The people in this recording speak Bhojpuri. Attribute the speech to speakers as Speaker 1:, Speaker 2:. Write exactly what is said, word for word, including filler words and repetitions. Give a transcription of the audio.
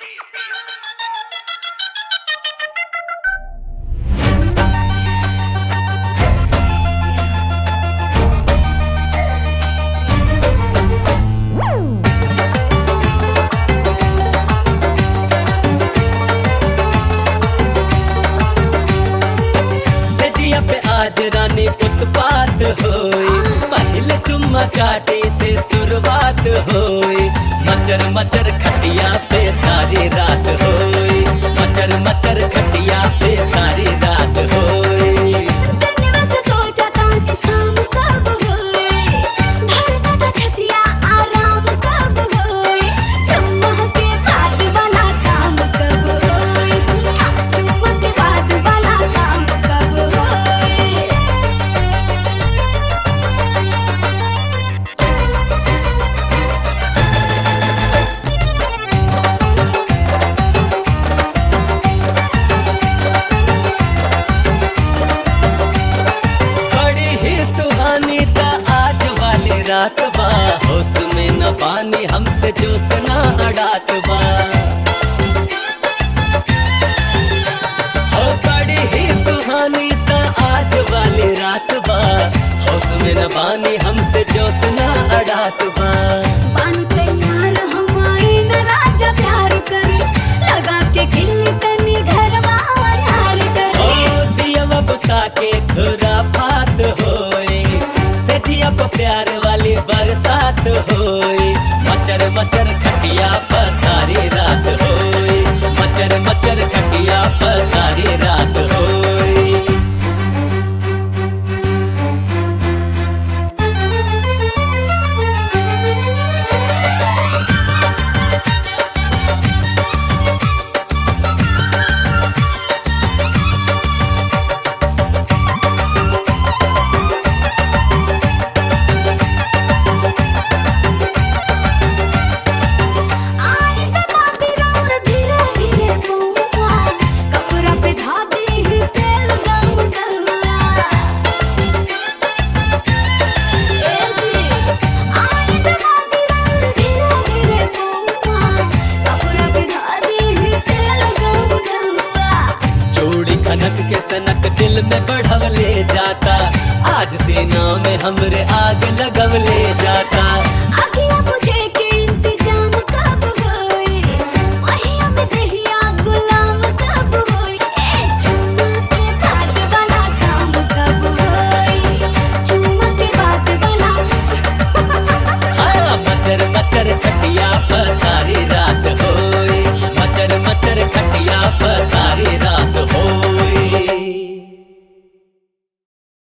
Speaker 1: आज रानी उत्पात होई, पहले चुम्मा चाटी से शुरुआत होई। मचर मचर खटिया पे सारी रात होई, मचर मचर खटिया पे सारी रात होई। रात बा होश में न पानी, हमसे जोश ना अड़ात बा। हो बड़ी ही सुहानी ता आज वाली रात बा, होश में न पानी, हमसे जोश ना अड़ात बा।
Speaker 2: बान तैयार हमारी न राजा प्यार करे, लगा के खिल्ली तनी घर यार करे।
Speaker 1: ओ दिया बुता के खुरा बात होए, सेठिया पे प्यार वाली बरसात होई। मचर मचर खटिया पर सारी रात होई, मचर मचर खटिया पर सारी रात।